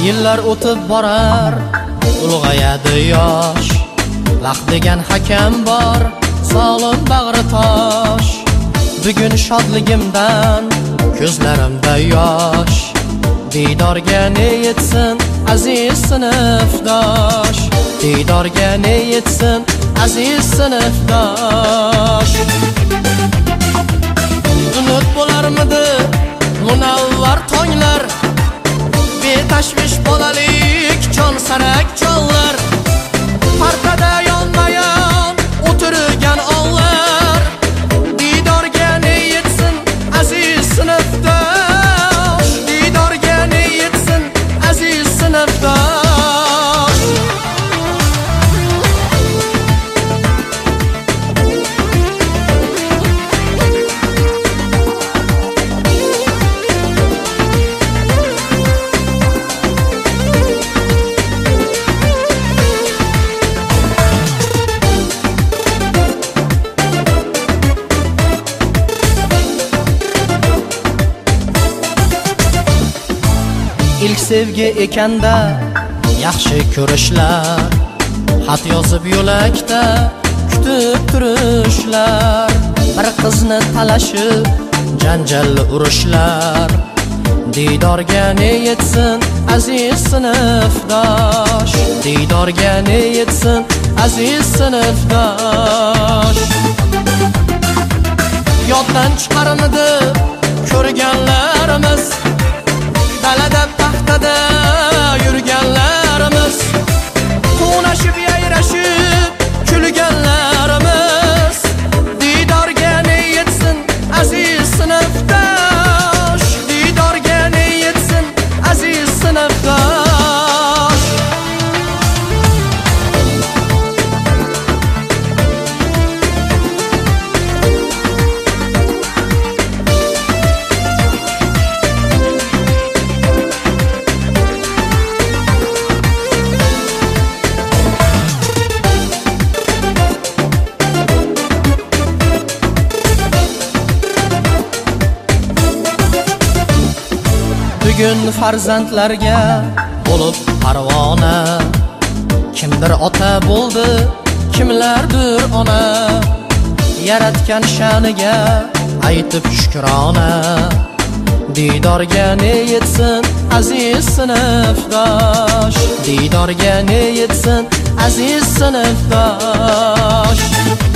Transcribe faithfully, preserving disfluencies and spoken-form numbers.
Yillar o'tib borar, ulg'ayadi yosh. Vaqt degan hakam bor, solim bag'ri tosh. Bugun shodligimdan ko'zlarimda yosh. Diydorga ne yetsin aziz sinfdosh. Diydorga ne yetsin aziz sinfdosh. Unut bo'larmidi munavvar tonglar, betashvish bolalik jon sarak jonlar. Partada yonma-yon o'tirgan onlar. Diydorga ne yetsin aziz sinfdosh. Diydorga ne yetsin aziz sinfdosh. İlk sevgi ekanda yaxshi ko'rishlar, xat yozib yo'lakda kutib turishlar, bir qizni talashib janjalli urushlar. Diydorga ne yetsin aziz sinfdosh. Diydorga ne yetsin aziz sinfdosh. Yoddan chiqarmidi ko'rganlarimiz, dalada paxtada yurganlarimiz, quvnashib yayrashib kulganlarimiz. Diydorga ne yetsin aziz sinfdosh. Diydorga ne yetsin aziz sinfdosh. Bugun farzandlarga bo'lib parvona, kimdir ota bo'ldi, kimlardir ona. Yaratgan sha'niga aytib shukrona. Diydorga ne yetsin aziz sinfdosh. Diydorga ne yetsin aziz sinfdosh.